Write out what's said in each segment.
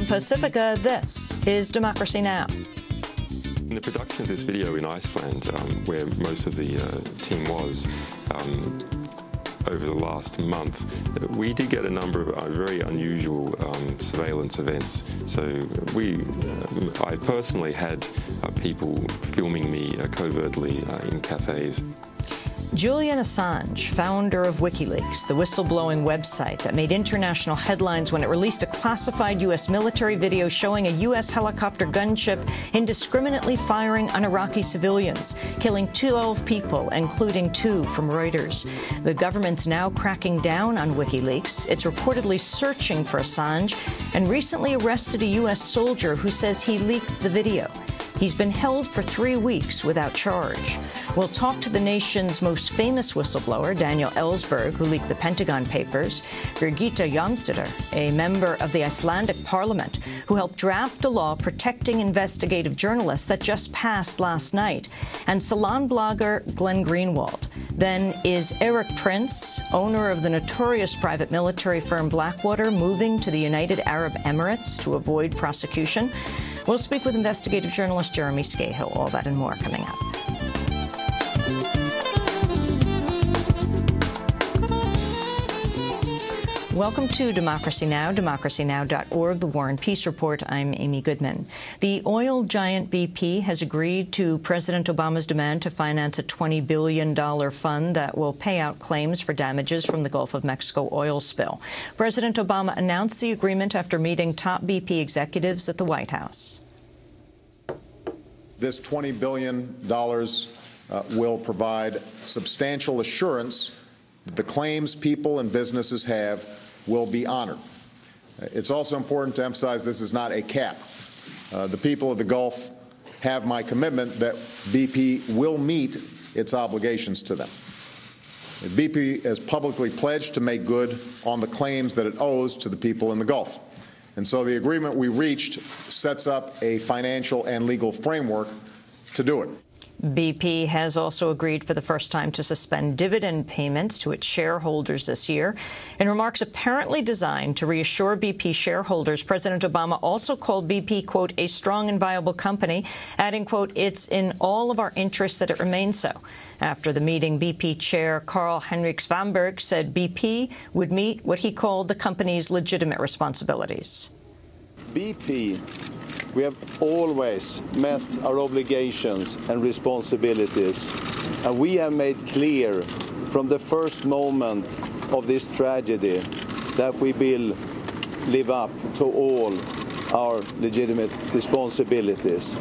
From Pacifica, this is Democracy Now! In the production of this video in Iceland, where most of the team was, over the last month, we did get a number of very unusual surveillance events. So I personally had people filming me covertly in cafes. Julian Assange, founder of WikiLeaks, the whistleblowing website that made international headlines when it released a classified U.S. military video showing a U.S. helicopter gunship indiscriminately firing on Iraqi civilians, killing 12 people, including 2 from Reuters. The government's now cracking down on WikiLeaks. It's reportedly searching for Assange and recently arrested a U.S. soldier who says he leaked the video. He's been held for 3 weeks without charge. We'll talk to the nation's most famous whistleblower, Daniel Ellsberg, who leaked the Pentagon Papers, Birgitta Jonsdottir, a member of the Icelandic parliament, who helped draft a law protecting investigative journalists that just passed last night, and salon blogger Glenn Greenwald. Then, is Erik Prince, owner of the notorious private military firm Blackwater, moving to the United Arab Emirates to avoid prosecution? We'll speak with investigative journalist Jeremy Scahill. All that and more coming up. Welcome to Democracy Now!, democracynow.org, The War and Peace Report. I'm Amy Goodman. The oil giant BP has agreed to President Obama's demand to finance a $20 billion fund that will pay out claims for damages from the Gulf of Mexico oil spill. President Obama announced the agreement after meeting top BP executives at the White House. This $20 billion will provide substantial assurance that the claims people and businesses have will be honored. It's also important to emphasize this is not a cap. The people of the Gulf have my commitment that BP will meet its obligations to them. BP has publicly pledged to make good on the claims that it owes to the people in the Gulf. And so the agreement we reached sets up a financial and legal framework to do it. BP has also agreed for the first time to suspend dividend payments to its shareholders this year. In remarks apparently designed to reassure BP shareholders, President Obama also called BP, quote, a strong and viable company, adding, quote, it's in all of our interests that it remains so. After the meeting, BP chair Carl-Henric Svanberg said BP would meet what he called the company's legitimate responsibilities. BP, we have always met our obligations and responsibilities, and we have made clear from the first moment of this tragedy that we will live up to all our legitimate responsibilities.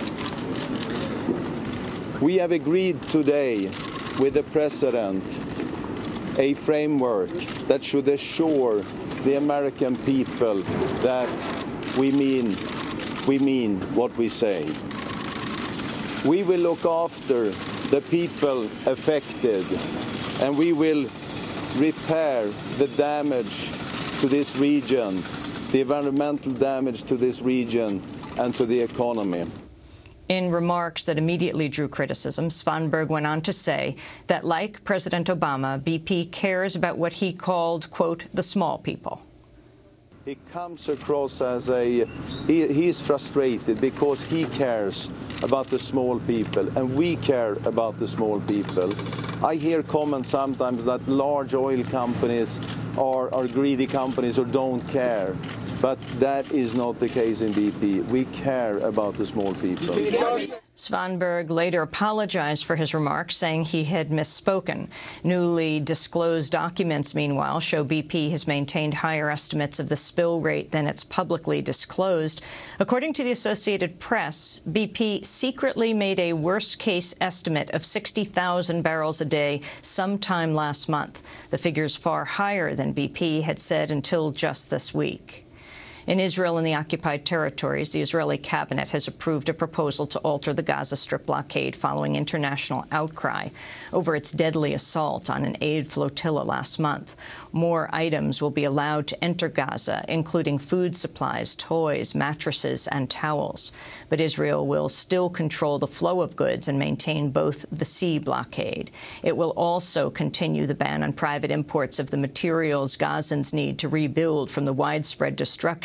We have agreed today with the President a framework that should assure the American people that we mean what we say. We will look after the people affected, and we will repair the damage to this region, the environmental damage to this region and to the economy. In remarks that immediately drew criticism, Svanberg went on to say that, like President Obama, BP cares about what he called, quote, the small people. He comes across as he's frustrated because he cares about the small people, and we care about the small people. I hear comments sometimes that large oil companies are greedy companies or don't care. But that is not the case in BP. We care about the small people. Svanberg later apologized for his remarks, saying he had misspoken. Newly disclosed documents, meanwhile, show BP has maintained higher estimates of the spill rate than it's publicly disclosed. According to the Associated Press, BP secretly made a worst-case estimate of 60,000 barrels a day sometime last month. The figure's far higher than BP had said until just this week. In Israel and the occupied territories, the Israeli cabinet has approved a proposal to alter the Gaza Strip blockade following international outcry over its deadly assault on an aid flotilla last month. More items will be allowed to enter Gaza, including food supplies, toys, mattresses, and towels. But Israel will still control the flow of goods and maintain both the sea blockade. It will also continue the ban on private imports of the materials Gazans need to rebuild from the widespread destruction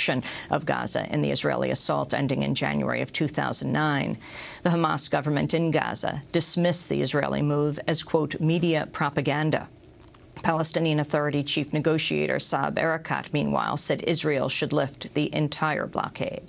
section of Gaza in the Israeli assault ending in January of 2009. The Hamas government in Gaza dismissed the Israeli move as, quote, media propaganda. Palestinian Authority chief negotiator Saeb Erekat, meanwhile, said Israel should lift the entire blockade.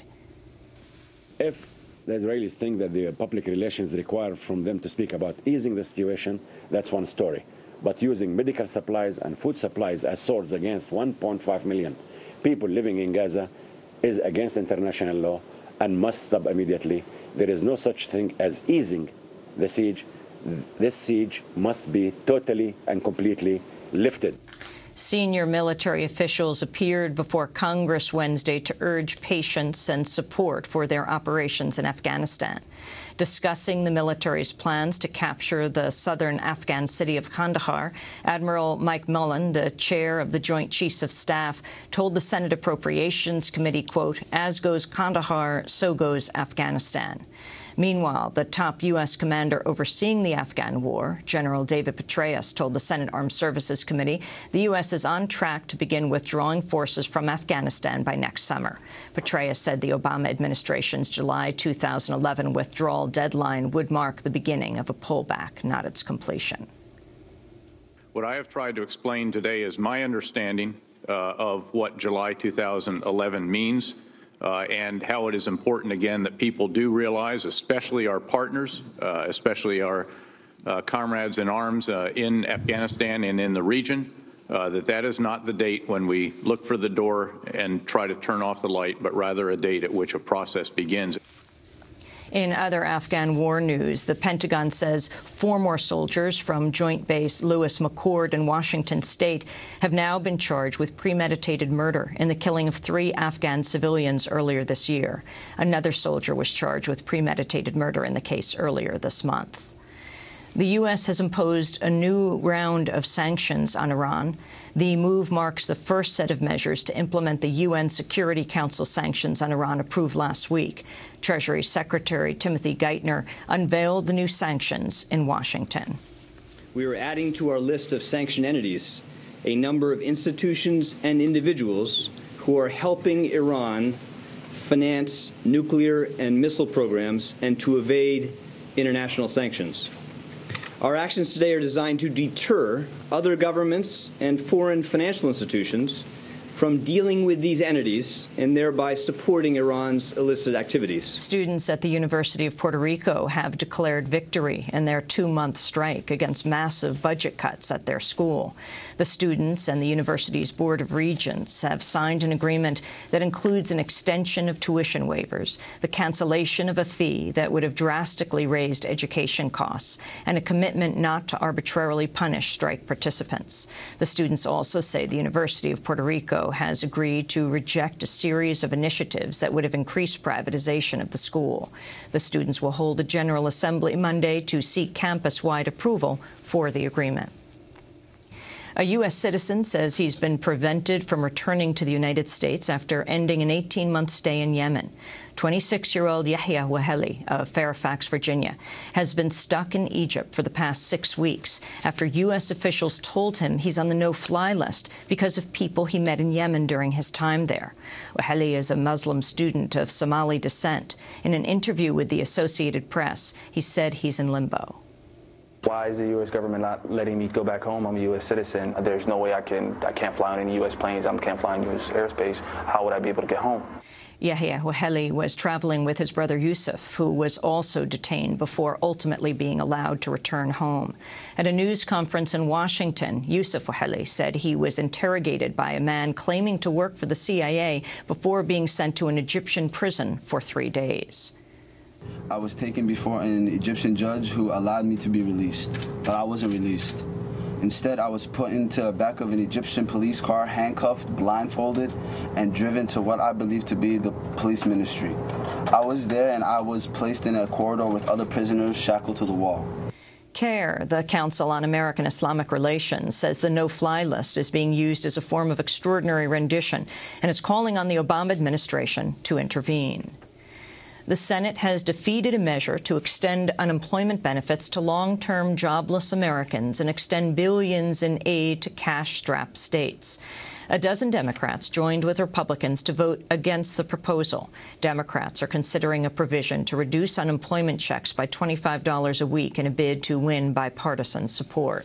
If the Israelis think that the public relations require from them to speak about easing the situation, that's one story. But using medical supplies and food supplies as swords against 1.5 million people living in Gaza is against international law and must stop immediately. There is no such thing as easing the siege. This siege must be totally and completely lifted. Senior military officials appeared before Congress Wednesday to urge patience and support for their operations in Afghanistan. Discussing the military's plans to capture the southern Afghan city of Kandahar, Admiral Mike Mullen, the chair of the Joint Chiefs of Staff, told the Senate Appropriations Committee, quote, as goes Kandahar, so goes Afghanistan. Meanwhile, the top U.S. commander overseeing the Afghan war, General David Petraeus, told the Senate Armed Services Committee the U.S. is on track to begin withdrawing forces from Afghanistan by next summer. Petraeus said the Obama administration's July 2011 withdrawal deadline would mark the beginning of a pullback, not its completion. What I have tried to explain today is my understanding of what July 2011 means. And how it is important, again, that people do realize, especially our partners, especially our comrades in arms in Afghanistan and in the region, that is not the date when we look for the door and try to turn off the light, but rather a date at which a process begins. In other Afghan war news, the Pentagon says 4 more soldiers from Joint Base Lewis McChord in Washington state have now been charged with premeditated murder in the killing of 3 Afghan civilians earlier this year. Another soldier was charged with premeditated murder in the case earlier this month. The U.S. has imposed a new round of sanctions on Iran. The move marks the first set of measures to implement the UN Security Council sanctions on Iran approved last week. Treasury Secretary Timothy Geithner unveiled the new sanctions in Washington. We are adding to our list of sanctioned entities a number of institutions and individuals who are helping Iran finance nuclear and missile programs and to evade international sanctions. Our actions today are designed to deter other governments and foreign financial institutions from dealing with these entities and thereby supporting Iran's illicit activities. Students at the University of Puerto Rico have declared victory in their 2-month strike against massive budget cuts at their school. The students and the university's Board of Regents have signed an agreement that includes an extension of tuition waivers, the cancellation of a fee that would have drastically raised education costs, and a commitment not to arbitrarily punish strike participants. The students also say the University of Puerto Rico has agreed to reject a series of initiatives that would have increased privatization of the school. The students will hold a General Assembly Monday to seek campus-wide approval for the agreement. A U.S. citizen says he's been prevented from returning to the United States after ending an 18-month stay in Yemen. 26-year-old Yahya Waheli of Fairfax, Virginia, has been stuck in Egypt for the past 6 weeks after U.S. officials told him he's on the no-fly list because of people he met in Yemen during his time there. Waheli is a Muslim student of Somali descent. In an interview with the Associated Press, he said he's in limbo. Why is the U.S. government not letting me go back home? I'm a U.S. citizen. There's no way I can't fly on any U.S. planes. I can't fly in U.S. airspace. How would I be able to get home? Yahya Waheli was traveling with his brother Yusuf, who was also detained before ultimately being allowed to return home. At a news conference in Washington, Yusuf Waheli said he was interrogated by a man claiming to work for the CIA before being sent to an Egyptian prison for 3 days. I was taken before an Egyptian judge who allowed me to be released, but I wasn't released. Instead, I was put into the back of an Egyptian police car, handcuffed, blindfolded, and driven to what I believe to be the police ministry. I was there and I was placed in a corridor with other prisoners shackled to the wall. CARE, the Council on American Islamic Relations, says the no-fly list is being used as a form of extraordinary rendition and is calling on the Obama administration to intervene. The Senate has defeated a measure to extend unemployment benefits to long-term jobless Americans and extend billions in aid to cash-strapped states. A dozen Democrats joined with Republicans to vote against the proposal. Democrats are considering a provision to reduce unemployment checks by $25 a week in a bid to win bipartisan support.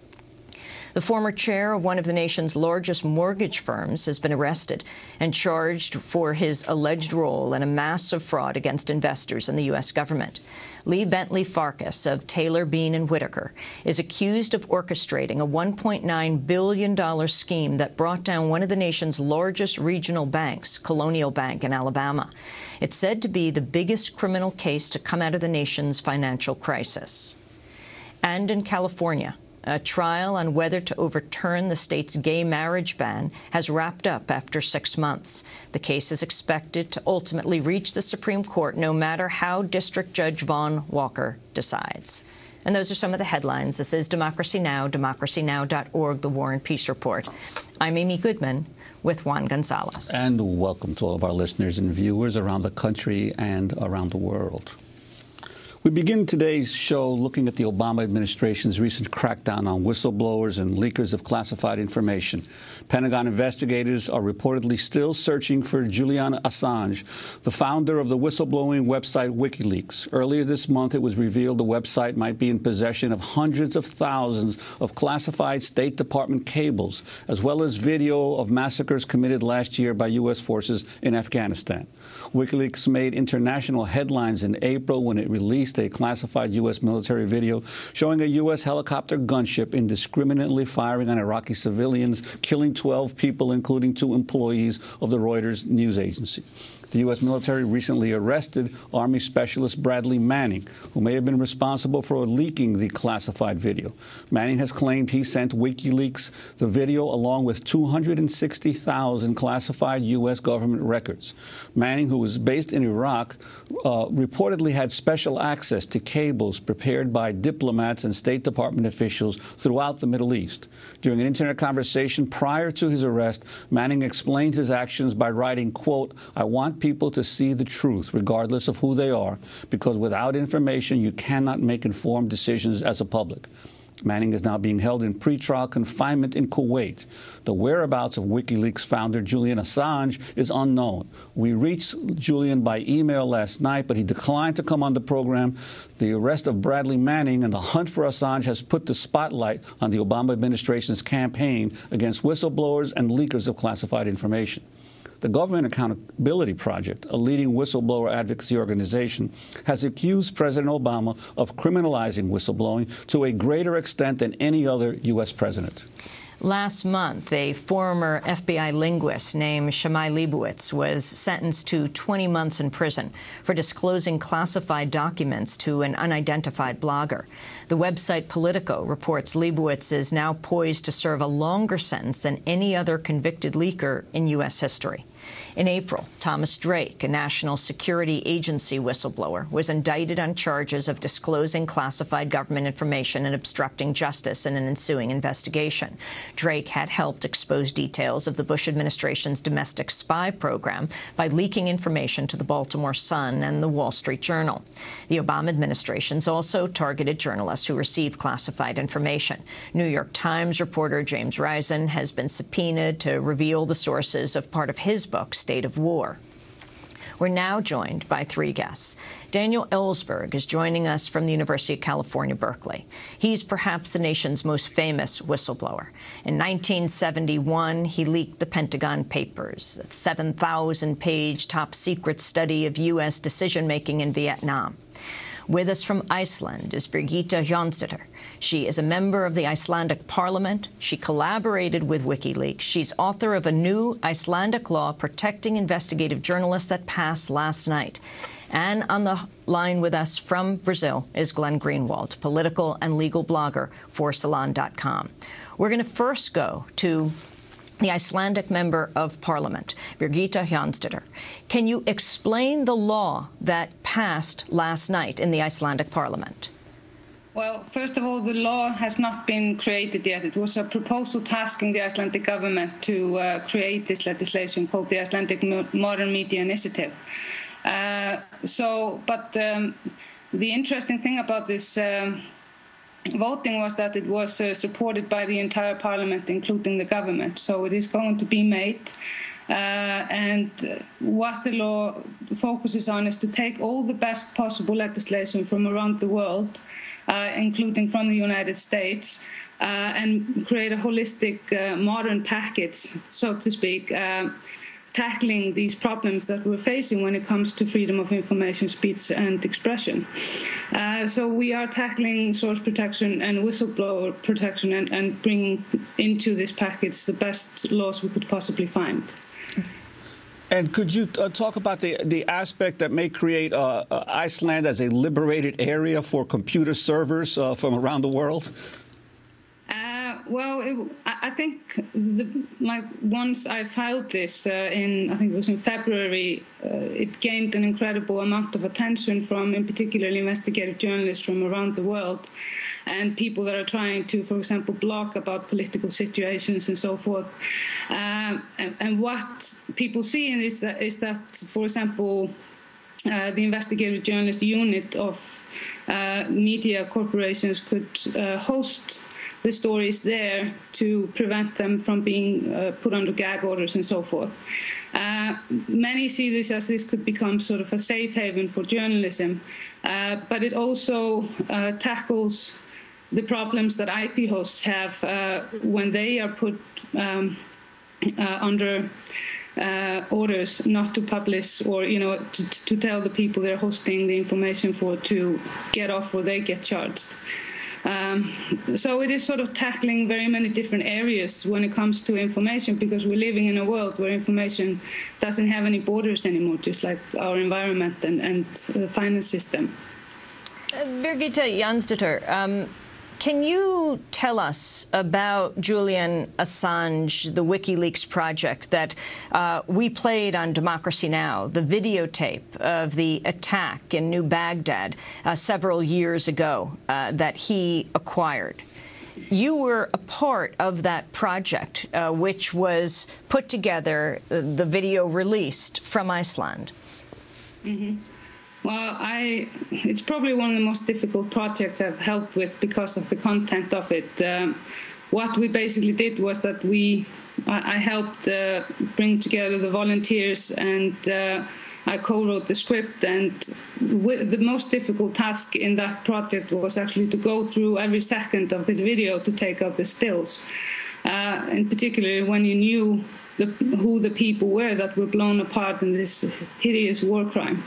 The former chair of one of the nation's largest mortgage firms has been arrested and charged for his alleged role in a massive fraud against investors in the U.S. government. Lee Bentley Farkas of Taylor, Bean & Whitaker is accused of orchestrating a $1.9 billion scheme that brought down one of the nation's largest regional banks, Colonial Bank in Alabama. It's said to be the biggest criminal case to come out of the nation's financial crisis. And in California, a trial on whether to overturn the state's gay marriage ban has wrapped up after 6 months. The case is expected to ultimately reach the Supreme Court, no matter how District Judge Vaughn Walker decides. And those are some of the headlines. This is Democracy Now!, democracynow.org, The War and Peace Report. I'm Amy Goodman with Juan Gonzalez. And welcome to all of our listeners and viewers around the country and around the world. We begin today's show looking at the Obama administration's recent crackdown on whistleblowers and leakers of classified information. Pentagon investigators are reportedly still searching for Julian Assange, the founder of the whistleblowing website WikiLeaks. Earlier this month, it was revealed the website might be in possession of hundreds of thousands of classified State Department cables, as well as video of massacres committed last year by U.S. forces in Afghanistan. WikiLeaks made international headlines in April when it released a classified U.S. military video showing a U.S. helicopter gunship indiscriminately firing on Iraqi civilians, killing 12 people, including 2 employees of the Reuters news agency. The U.S. military recently arrested Army Specialist Bradley Manning, who may have been responsible for leaking the classified video. Manning has claimed he sent WikiLeaks the video along with 260,000 classified U.S. government records. Manning, who was based in Iraq, reportedly had special access to cables prepared by diplomats and State Department officials throughout the Middle East. During an Internet conversation prior to his arrest, Manning explained his actions by writing, quote, "I want people to see the truth, regardless of who they are, because without information, you cannot make informed decisions as a public." Manning is now being held in pretrial confinement in Kuwait. The whereabouts of WikiLeaks founder Julian Assange is unknown. We reached Julian by email last night, but he declined to come on the program. The arrest of Bradley Manning and the hunt for Assange has put the spotlight on the Obama administration's campaign against whistleblowers and leakers of classified information. The Government Accountability Project, a leading whistleblower advocacy organization, has accused President Obama of criminalizing whistleblowing to a greater extent than any other U.S. president. Last month, a former FBI linguist named Shimei Leibowitz was sentenced to 20 months in prison for disclosing classified documents to an unidentified blogger. The website Politico reports Leibowitz is now poised to serve a longer sentence than any other convicted leaker in U.S. history. In April, Thomas Drake, a National Security Agency whistleblower, was indicted on charges of disclosing classified government information and obstructing justice in an ensuing investigation. Drake had helped expose details of the Bush administration's domestic spy program by leaking information to the Baltimore Sun and the Wall Street Journal. The Obama administration's also targeted journalists who received classified information. New York Times reporter James Risen has been subpoenaed to reveal the sources of part of his book, State of War. We're now joined by 3 guests. Daniel Ellsberg is joining us from the University of California, Berkeley. He's perhaps the nation's most famous whistleblower. In 1971, he leaked the Pentagon Papers, a 7,000-page top-secret study of U.S. decision-making in Vietnam. With us from Iceland is Birgitta Jónsdóttir. She is a member of the Icelandic Parliament. She collaborated with WikiLeaks. She's author of a new Icelandic law protecting investigative journalists that passed last night. And on the line with us from Brazil is Glenn Greenwald, political and legal blogger for Salon.com. We're going to first go to the Icelandic Member of Parliament, Birgitta Jónsdóttir. Can you explain the law that passed last night in the Icelandic Parliament? Well, first of all, the law has not been created yet. It was a proposal tasking the Icelandic government to create this legislation called the Icelandic Modern Media Initiative. The interesting thing about this voting was that it was supported by the entire parliament, including the government. So it is going to be made. And what the law focuses on is to take all the best possible legislation from around the world, including from the United States, and create a holistic, modern package, so to speak, tackling these problems that we're facing when it comes to freedom of information, speech, and expression. So we are tackling source protection and whistleblower protection and bringing into this package the best laws we could possibly find. And could you talk about the aspect that may create Iceland as a liberated area for computer servers from around the world? I think once I filed this I think it was in February, it gained an incredible amount of attention from, in particular, investigative journalists from around the world, and people that are trying to, for example, blog about political situations and so forth. And what people see is that, for example, the investigative journalist unit of media corporations could host the stories there to prevent them from being put under gag orders and so forth. Many see this as this could become sort of a safe haven for journalism, but it also tackles the problems that IP hosts have when they are put under orders not to publish, or to tell the people they're hosting the information for to get off or they get charged. So it is sort of tackling very many different areas when it comes to information, because we're living in a world where information doesn't have any borders anymore, just like our environment and the finance system. Birgitta Jonsdottir, can you tell us about Julian Assange, the WikiLeaks project that we played on Democracy Now!, the videotape of the attack in New Baghdad several years ago that he acquired? You were a part of that project, which was put together, the video released from Iceland. Mm-hmm. Well, it's probably one of the most difficult projects I've helped with because of the content of it. What we basically did was that I helped bring together the volunteers, and I co-wrote the script. And the most difficult task in that project was actually to go through every second of this video to take out the stills. In particular, when you knew who the people were that were blown apart in this hideous war crime.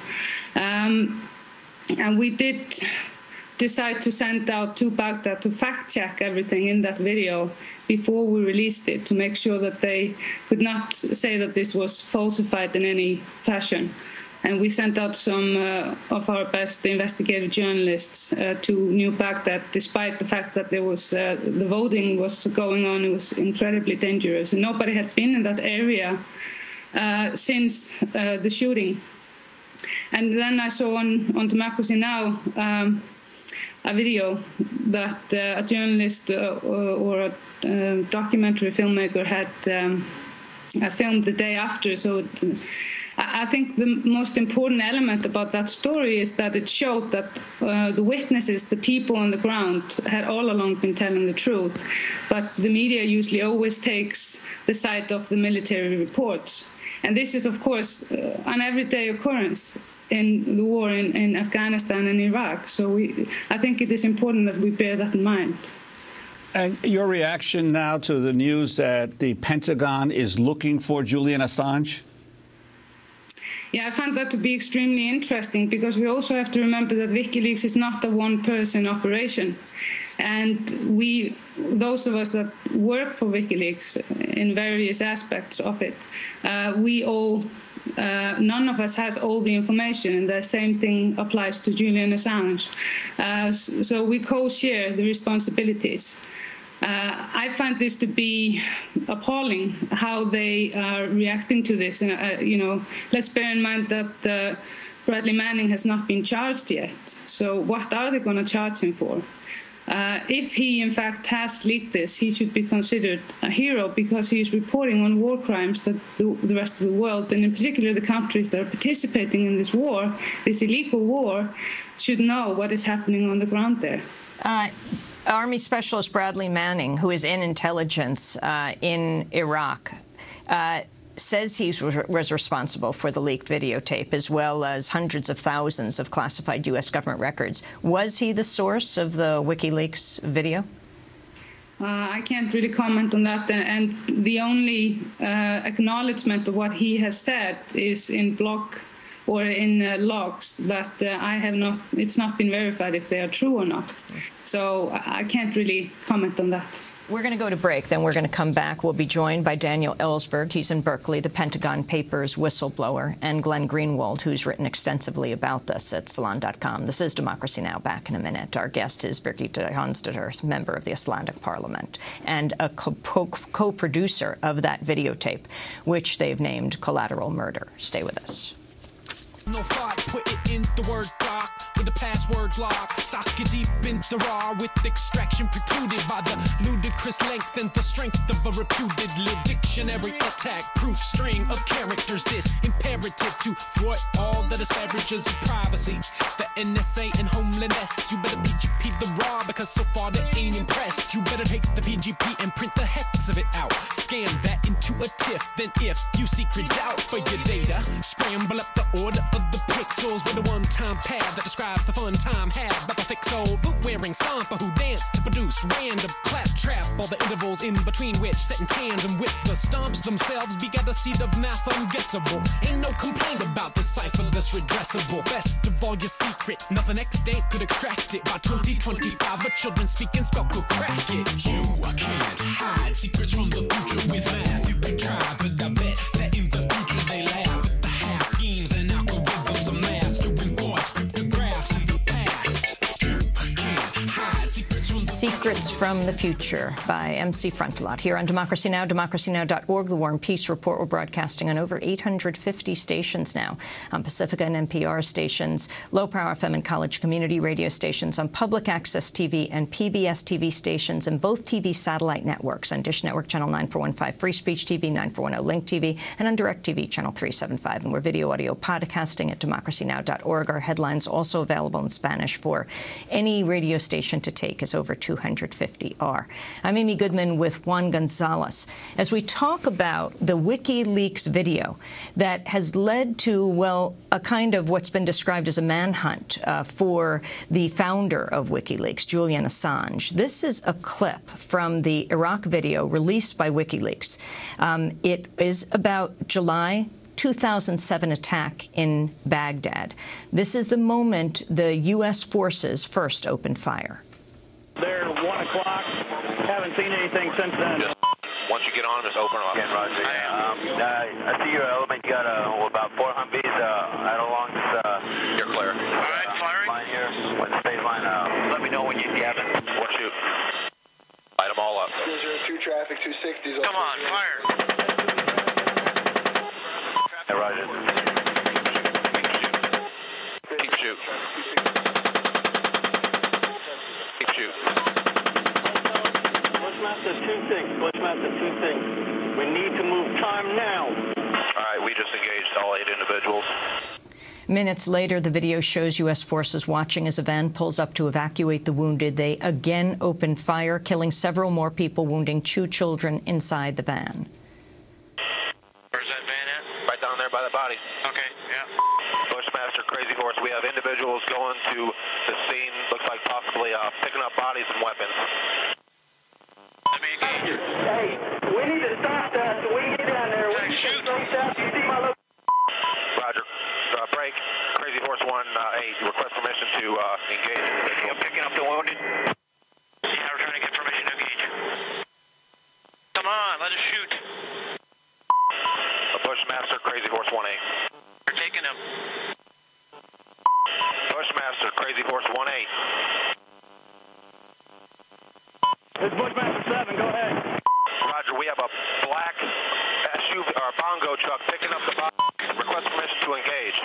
And we did decide to send out to Baghdad to fact-check everything in that video before we released it, to make sure that they could not say that this was falsified in any fashion. And we sent out some of our best investigative journalists to New Baghdad, despite the fact that there was the voting was going on. It was incredibly dangerous, and nobody had been in that area since the shooting. And then I saw on Democracy Now! A video that a journalist or a documentary filmmaker had filmed the day after. So I think the most important element about that story is that it showed that the witnesses, the people on the ground, had all along been telling the truth. But the media usually always takes the side of the military reports. And this is, of course, an everyday occurrence in the war in Afghanistan and Iraq. So I think it is important that we bear that in mind. And your reaction now to the news that the Pentagon is looking for Julian Assange? Yeah, I found that to be extremely interesting, because we also have to remember that WikiLeaks is not a one-person operation. And those of us that work for WikiLeaks in various aspects of it, none of us has all the information, and the same thing applies to Julian Assange. So we co-share the responsibilities. I find this to be appalling, how they are reacting to this. And, let's bear in mind that Bradley Manning has not been charged yet. So what are they going to charge him for? If he, in fact, has leaked this, he should be considered a hero, because he is reporting on war crimes that the rest of the world, and in particular the countries that are participating in this war, this illegal war, should know what is happening on the ground there. Army Specialist Bradley Manning, who is in intelligence in Iraq, says he was responsible for the leaked videotape, as well as hundreds of thousands of classified U.S. government records. Was he the source of the WikiLeaks video? I can't really comment on that, and the only acknowledgement of what he has said is in blog or in logs that I have not. It's not been verified if they are true or not. So I can't really comment on that. We're going to go to break, then we're going to come back. We'll be joined by Daniel Ellsberg. He's in Berkeley, the Pentagon Papers whistleblower, and Glenn Greenwald, who's written extensively about this at Salon.com. This is Democracy Now! Back in a minute. Our guest is Birgitte Hansdotter, member of the Icelandic Parliament, and a co-producer of that videotape, which they've named Collateral Murder. Stay with us. No thought, put it in the word doc with the password lock. Sock it deep in the raw with extraction precluded by the ludicrous length and the strength of a reputed dictionary attack. Proof string of characters, this imperative to thwart all that disparages of privacy. The NSA and homeliness. You better PGP the raw because so far they ain't impressed. You better take the PGP and print the hex of it out. Scan that into a TIFF. Then if you secret out for your data, scramble up the order of the pixels with a one-time pad that describes the fun time had by the thick soul boot-wearing stomper who danced to produce random claptrap. All the intervals in between which set in tandem with the stomps themselves begat a seed of math unguessable. Ain't no complaint about this cipher that's redressable. Best of all your secret, nothing extant could extract it. By 2025, a children speaking spell could crack it. You can't hide secrets from the future with math. You can try, but I bet that in the future they laugh at the half schemes and algorithms of mass to enforce cryptographs in the past. You can't hide secrets from the Secrets from the Future by MC Frontalot here on Democracy Now!, democracynow.org. The War and Peace Report. We're broadcasting on over 850 stations now, on Pacifica and NPR stations, low-power FM and college community radio stations, on public access TV and PBS TV stations, and both TV satellite networks, on Dish Network Channel 9415, Free Speech TV, 9410 Link TV, and on DirecTV Channel 375. And we're video audio podcasting at democracynow.org. Our headlines also available in Spanish for any radio station to take, as over 250 are. I'm Amy Goodman with Juan Gonzalez. As we talk about the WikiLeaks video that has led to, well, a kind of what's been described as a manhunt for the founder of WikiLeaks, Julian Assange. This is a clip from the Iraq video released by WikiLeaks. It is about July 2007 attack in Baghdad. This is the moment the U.S. forces first opened fire. They're 1 o'clock. Haven't seen anything since then. Once you get on, just open them up. Roger. I see your element. You got about 4 Humvees out along this. You're clear. All right, firing. Line here. When the space line, let me know when you have it. We'll shoot. Light them all up. 002 traffic, 260s. Come on, fire. Hey, Roger. Keep shoot. Keep shoot. Bushmaster 2-6. Bushmaster 2-6. We need to move time now. All right, we just engaged all 8 individuals. Minutes later, the video shows U.S. forces watching as a van pulls up to evacuate the wounded. They again opened fire, killing several more people, wounding 2 children inside the van. Where's that van at? Right down there by the body. Okay, yeah. Bushmaster, Crazy Horse, we have individuals going to the scene, looks like possibly picking up bodies and weapons. Let me engage. Hey, we need to stop that so we can get down there. Hey, shoot. You see my location? Roger. Break. Crazy Horse 1-8, request permission to engage. I'm picking up the wounded. Yeah, we're trying to get permission to engage. Come on, let us shoot. Bushmaster, Crazy Horse 1-8. We're taking him. Bushmaster, Crazy Horse 1-8. This is Bushmaster 7, go ahead. Roger, we have a black SUV or bongo truck picking up the body. Request permission to engage.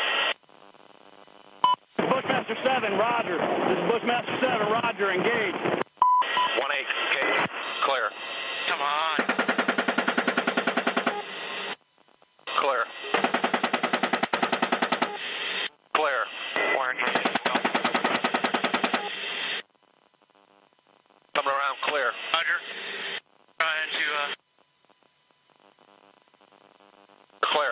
Bushmaster 7, Roger. This is Bushmaster 7, Roger, engage. 1-8, engage. Clear. Come on. Clear. Clear. Orange. clear. Roger. Trying to, Clear.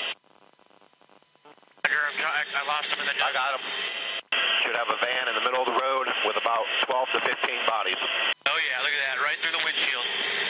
Roger, I lost him in the... I got him. Should have a van in the middle of the road with about 12 to 15 bodies. Oh, yeah, look at that, right through the windshield.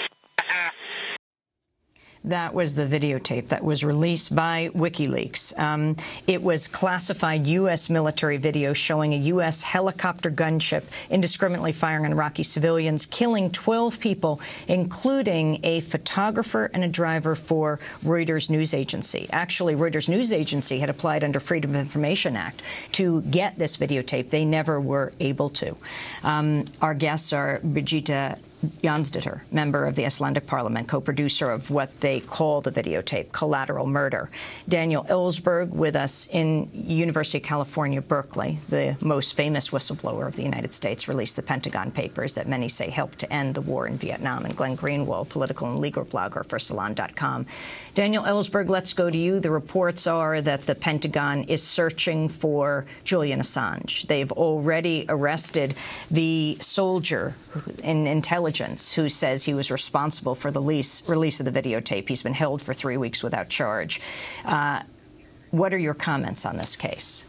That was the videotape that was released by WikiLeaks. It was classified U.S. military video showing a U.S. helicopter gunship indiscriminately firing on Iraqi civilians, killing 12 people, including a photographer and a driver for Reuters news agency. Actually, Reuters news agency had applied under Freedom of Information Act to get this videotape. They never were able to. Our guests are Brigitte Jansdottir, member of the Icelandic Parliament, co-producer of what they call the videotape, Collateral Murder. Daniel Ellsberg, with us in University of California, Berkeley, the most famous whistleblower of the United States, released the Pentagon Papers that many say helped to end the war in Vietnam, and Glenn Greenwald, political and legal blogger for Salon.com. Daniel Ellsberg, let's go to you. The reports are that the Pentagon is searching for Julian Assange. They've already arrested the soldier in intelligence who says he was responsible for the release of the videotape. He's been held for 3 weeks without charge. What are your comments on this case?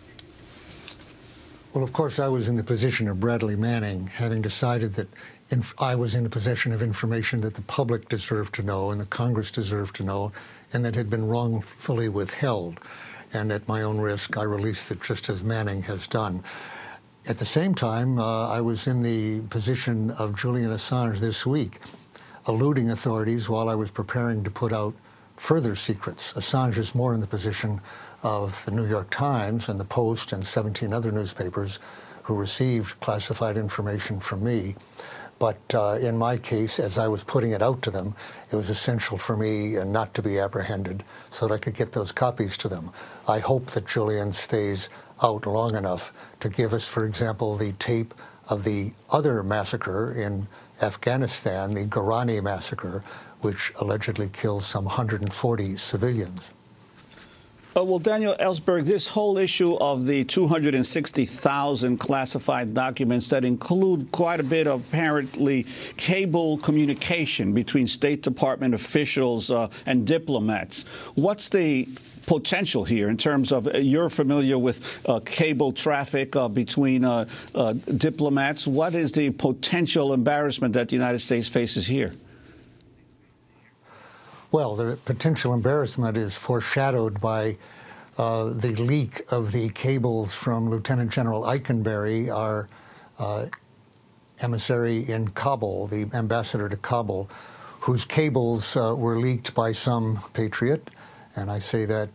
Well, of course, I was in the position of Bradley Manning, having decided that I was in the possession of information that the public deserved to know and the Congress deserved to know, and that had been wrongfully withheld. And at my own risk, I released it just as Manning has done. At the same time, I was in the position of Julian Assange this week, eluding authorities while I was preparing to put out further secrets. Assange is more in the position of the New York Times and the Post and 17 other newspapers who received classified information from me. But in my case, as I was putting it out to them, it was essential for me not to be apprehended so that I could get those copies to them. I hope that Julian stays out long enough to give us, for example, the tape of the other massacre in Afghanistan, the Gorani massacre, which allegedly killed some 140 civilians. Well, Daniel Ellsberg, this whole issue of the 260,000 classified documents that include quite a bit of apparently cable communication between State Department officials and diplomats, what's the potential here in terms of, you're familiar with cable traffic between diplomats. What is the potential embarrassment that the United States faces here? Well, the potential embarrassment is foreshadowed by the leak of the cables from Lieutenant General Eikenberry, our emissary in Kabul, the ambassador to Kabul, whose cables were leaked by some patriot. And I say that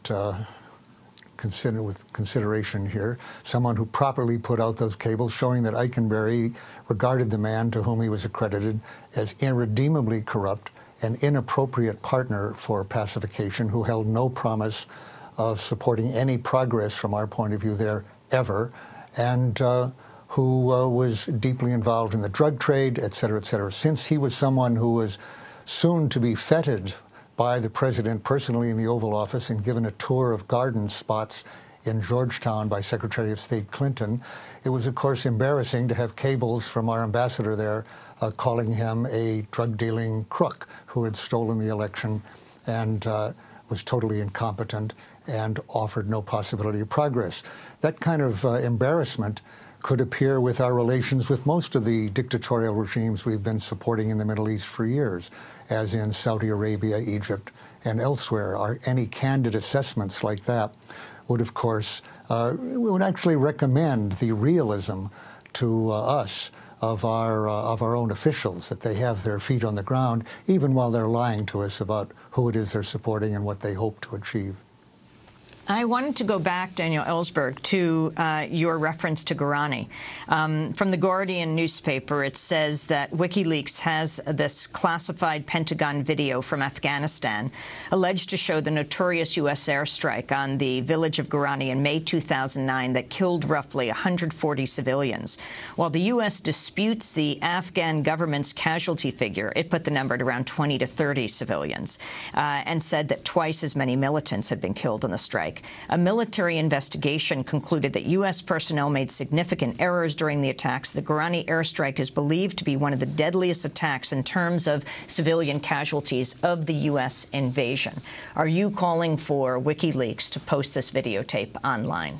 with consideration here, someone who properly put out those cables, showing that Eikenberry regarded the man to whom he was accredited as irredeemably corrupt, an inappropriate partner for pacification, who held no promise of supporting any progress from our point of view there ever, and who was deeply involved in the drug trade, et cetera, et cetera. Since he was someone who was soon to be feted by the president personally in the Oval Office and given a tour of garden spots in Georgetown by Secretary of State Clinton, it was, of course, embarrassing to have cables from our ambassador there calling him a drug-dealing crook who had stolen the election and was totally incompetent and offered no possibility of progress. That kind of embarrassment could appear with our relations with most of the dictatorial regimes we've been supporting in the Middle East for years, as in Saudi Arabia, Egypt, and elsewhere. Any candid assessments like that would, of course, would actually recommend the realism to us of our own officials, that they have their feet on the ground, even while they're lying to us about who it is they're supporting and what they hope to achieve. I wanted to go back, Daniel Ellsberg, to your reference to Gorani. From the Guardian newspaper, it says that WikiLeaks has this classified Pentagon video from Afghanistan alleged to show the notorious U.S. airstrike on the village of Gorani in May 2009 that killed roughly 140 civilians. While the U.S. disputes the Afghan government's casualty figure, it put the number at around 20 to 30 civilians and said that twice as many militants had been killed in the strike. Republic. A military investigation concluded that U.S. personnel made significant errors during the attacks. The Garani airstrike is believed to be one of the deadliest attacks in terms of civilian casualties of the U.S. invasion. Are you calling for WikiLeaks to post this videotape online?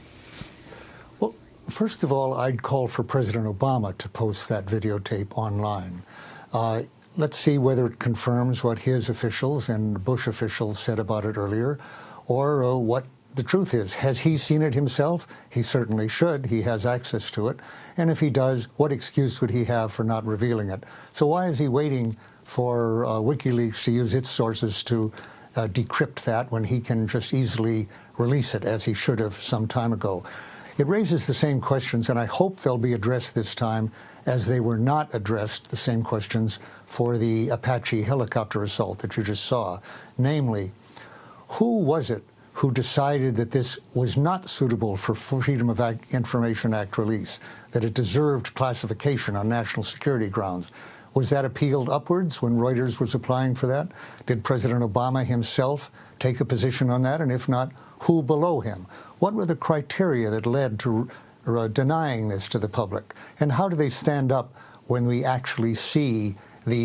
Well, first of all, I'd call for President Obama to post that videotape online. Let's see whether it confirms what his officials and Bush officials said about it earlier, or what the truth is. Has he seen it himself? He certainly should. He has access to it. And if he does, what excuse would he have for not revealing it? So why is he waiting for WikiLeaks to use its sources to decrypt that when he can just easily release it, as he should have some time ago? It raises the same questions, and I hope they'll be addressed this time, as they were not addressed, the same questions, for the Apache helicopter assault that you just saw. Namely, who was it who decided that this was not suitable for Freedom of Information Act release, that it deserved classification on national security grounds? Was that appealed upwards when Reuters was applying for that? Did President Obama himself take a position on that? And if not, who below him? What were the criteria that led to denying this to the public? And how do they stand up when we actually see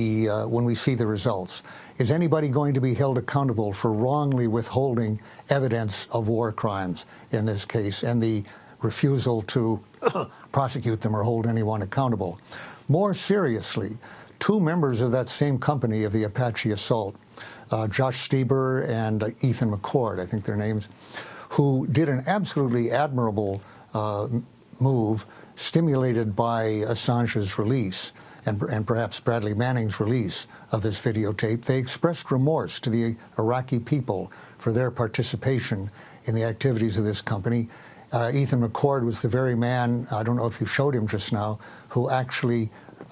the results? Is anybody going to be held accountable for wrongly withholding evidence of war crimes in this case, and the refusal to prosecute them or hold anyone accountable? More seriously, two members of that same company of the Apache assault, Josh Stieber and Ethan McCord, I think their names, who did an absolutely admirable move stimulated by Assange's release and perhaps Bradley Manning's release of this videotape. They expressed remorse to the Iraqi people for their participation in the activities of this company. Ethan McCord was the very man, I don't know if you showed him just now, who actually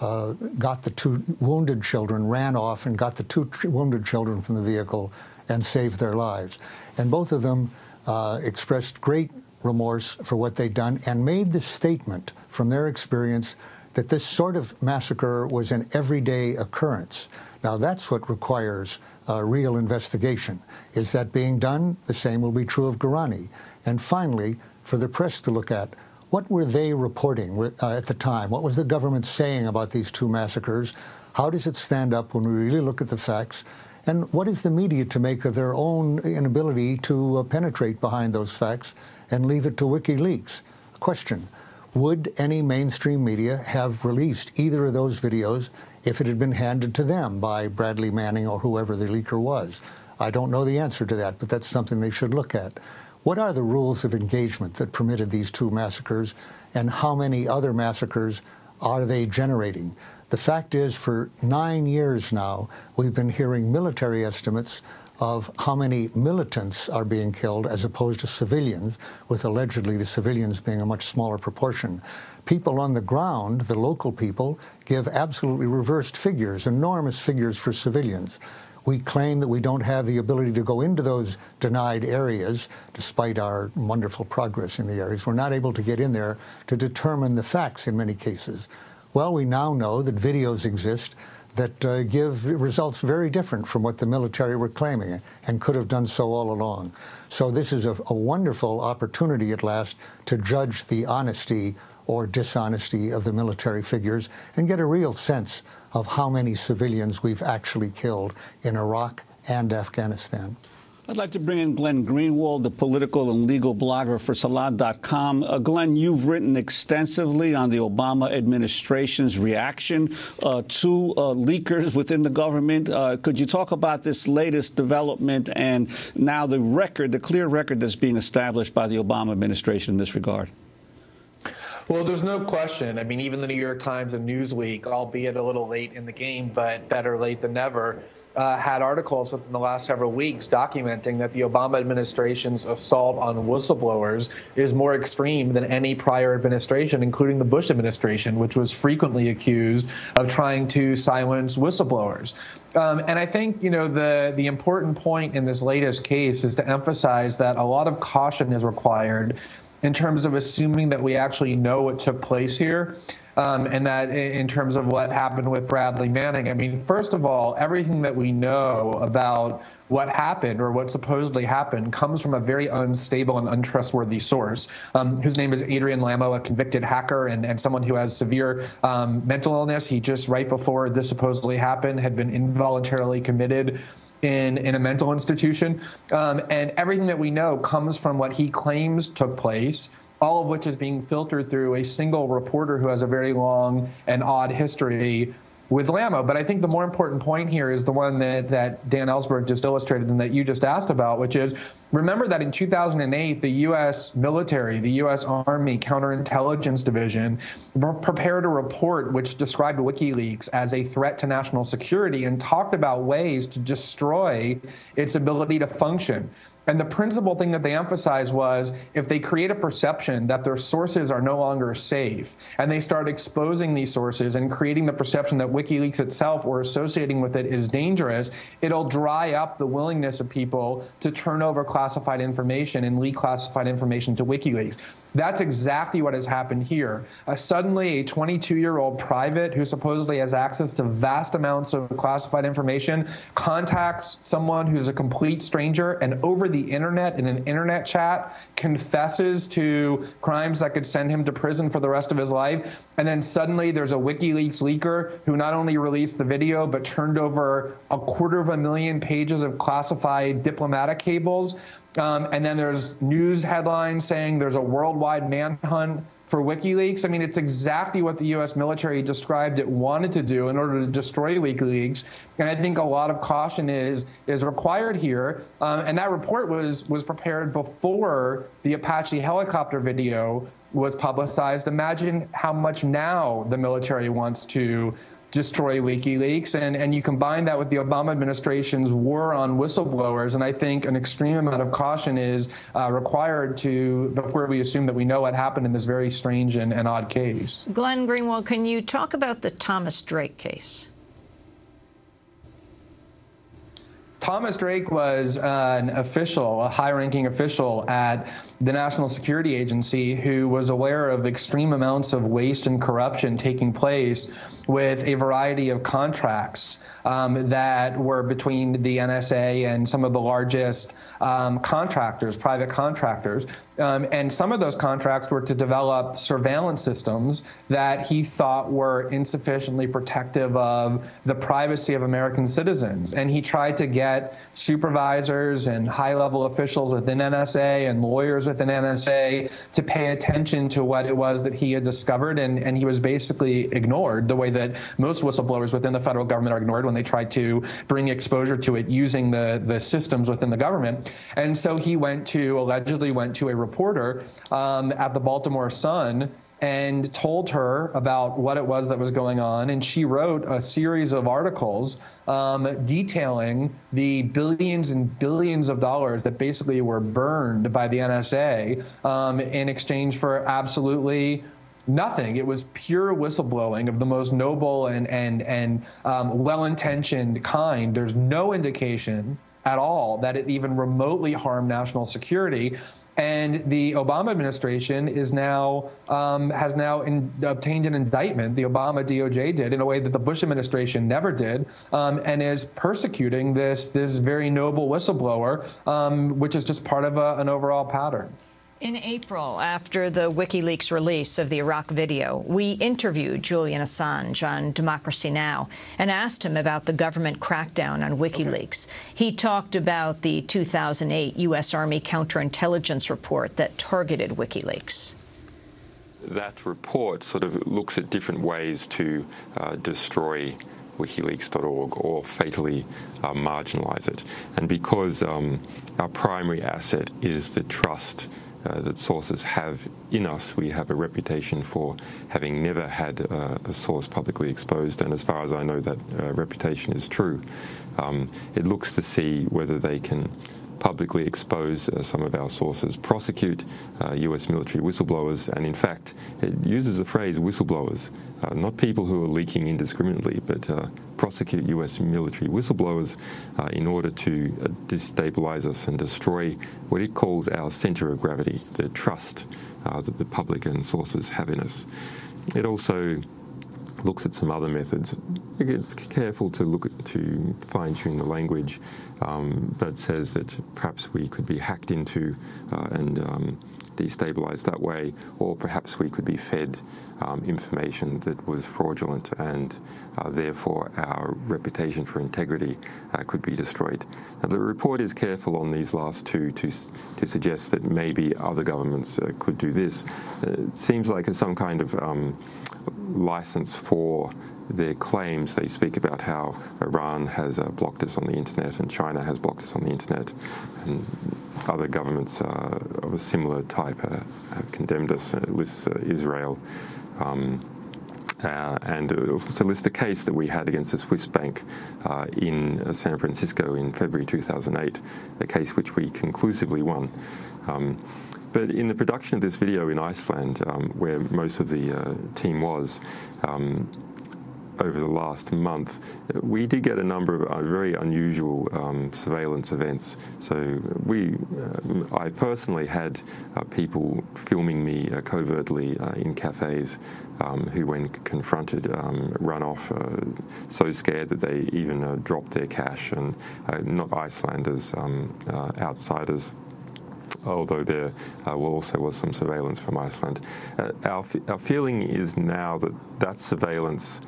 got the two wounded children, ran off and got the two wounded children from the vehicle and saved their lives. And both of them expressed great remorse for what they'd done and made the statement from their experience that this sort of massacre was an everyday occurrence. Now, that's what requires real investigation. Is that being done? The same will be true of Garani. And finally, for the press to look at, what were they reporting at the time? What was the government saying about these two massacres? How does it stand up when we really look at the facts? And what is the media to make of their own inability to penetrate behind those facts and leave it to WikiLeaks? Question: would any mainstream media have released either of those videos if it had been handed to them by Bradley Manning or whoever the leaker was? I don't know the answer to that, but that's something they should look at. What are the rules of engagement that permitted these two massacres, and how many other massacres are they generating? The fact is, for 9 years now, we've been hearing military estimates of how many militants are being killed as opposed to civilians, with allegedly the civilians being a much smaller proportion. People on the ground, the local people, give absolutely reversed figures, enormous figures for civilians. We claim that we don't have the ability to go into those denied areas, despite our wonderful progress in the areas. We're not able to get in there to determine the facts in many cases. Well, we now know that videos exist that give results very different from what the military were claiming, and could have done so all along. So this is a wonderful opportunity at last to judge the honesty or dishonesty of the military figures and get a real sense of how many civilians we've actually killed in Iraq and Afghanistan. I'd like to bring in Glenn Greenwald, the political and legal blogger for Salad.com. Glenn, you've written extensively on the Obama administration's reaction to leakers within the government. Could you talk about this latest development and now the clear record that's being established by the Obama administration in this regard? Well, there's no question. I mean, even the New York Times and Newsweek, albeit a little late in the game, but better late than never, had articles within the last several weeks documenting that the Obama administration's assault on whistleblowers is more extreme than any prior administration, including the Bush administration, which was frequently accused of trying to silence whistleblowers. And I think, the important point in this latest case is to emphasize that a lot of caution is required in terms of assuming that we actually know what took place here. And that in terms of what happened with Bradley Manning, I mean, first of all, everything that we know about what happened or what supposedly happened comes from a very unstable and untrustworthy source, whose name is Adrian Lamo, a convicted hacker and someone who has severe mental illness. He just, right before this supposedly happened, had been involuntarily committed in a mental institution. And everything that we know comes from what he claims took place, all of which is being filtered through a single reporter who has a very long and odd history with Lamo. But I think the more important point here is the one that Dan Ellsberg just illustrated and that you just asked about, which is, remember that in 2008, the U.S. military, the U.S. Army Counterintelligence Division, prepared a report which described WikiLeaks as a threat to national security and talked about ways to destroy its ability to function. And the principal thing that they emphasized was if they create a perception that their sources are no longer safe and they start exposing these sources and creating the perception that WikiLeaks itself or associating with it is dangerous, it'll dry up the willingness of people to turn over classified information and leak classified information to WikiLeaks. That's exactly what has happened here. Suddenly, a 22-year-old private who supposedly has access to vast amounts of classified information contacts someone who's a complete stranger and over the internet, in an internet chat, confesses to crimes that could send him to prison for the rest of his life. And then suddenly there's a WikiLeaks leaker who not only released the video, but turned over 250,000 pages of classified diplomatic cables. And then there's news headlines saying there's a worldwide manhunt for WikiLeaks. I mean, it's exactly what the U.S. military described it wanted to do in order to destroy WikiLeaks. And I think a lot of caution is required here. And that report was prepared before the Apache helicopter video was publicized. Imagine how much now the military wants to destroy WikiLeaks, and you combine that with the Obama administration's war on whistleblowers, and I think an extreme amount of caution is required before we assume that we know what happened in this very strange and odd case. Glenn Greenwald, can you talk about the Thomas Drake case? Thomas Drake was an official, a high-ranking official at the National Security Agency who was aware of extreme amounts of waste and corruption taking place with a variety of contracts that were between the NSA and some of the largest contractors, private contractors. And some of those contracts were to develop surveillance systems that he thought were insufficiently protective of the privacy of American citizens. And he tried to get supervisors and high-level officials within NSA and lawyers within NSA to pay attention to what it was that he had discovered, and he was basically ignored the way that most whistleblowers within the federal government are ignored when they try to bring exposure to it using the systems within the government. And so he allegedly went to a reporter at the Baltimore Sun and told her about what it was that was going on. And she wrote a series of articles detailing the billions and billions of dollars that basically were burned by the NSA in exchange for absolutely nothing. It was pure whistleblowing of the most noble and well-intentioned kind. There's no indication at all that it even remotely harmed national security. And the Obama administration has now obtained an indictment, the Obama DOJ did, in a way that the Bush administration never did, and is persecuting this very noble whistleblower, which is just part of an overall pattern. In April, after the WikiLeaks release of the Iraq video, we interviewed Julian Assange on Democracy Now! And asked him about the government crackdown on WikiLeaks. He talked about the 2008 U.S. Army counterintelligence report that targeted WikiLeaks. That report sort of looks at different ways to destroy WikiLeaks.org or fatally marginalize it. And because our primary asset is the trust that sources have in us, we have a reputation for having never had a source publicly exposed, and as far as I know, that reputation is true. It looks to see whether they can publicly expose some of our sources, prosecute US military whistleblowers, and in fact it uses the phrase whistleblowers, not people who are leaking indiscriminately, but prosecute US military whistleblowers in order to destabilize us and destroy what it calls our center of gravity, the trust that the public and sources have in us. It also looks at some other methods. It's careful to fine-tune the language, but says that perhaps we could be hacked into and destabilized that way, or perhaps we could be fed information that was fraudulent, and therefore our reputation for integrity could be destroyed. Now, the report is careful on these last two to suggest that maybe other governments could do this. It seems like it's some kind of license for their claims. They speak about how Iran has blocked us on the internet and China has blocked us on the internet, and other governments of a similar type have condemned us. It lists Israel, and it also lists the case that we had against the Swiss bank in San Francisco in February 2008, a case which we conclusively won. But in the production of this video in Iceland, where most of the team was, over the last month, we did get a number of very unusual surveillance events. So I personally had people filming me covertly in cafes who, when confronted, run off, so scared that they even dropped their cash, and not Icelanders, outsiders. Although there also was some surveillance from Iceland. Our feeling is now that that surveillance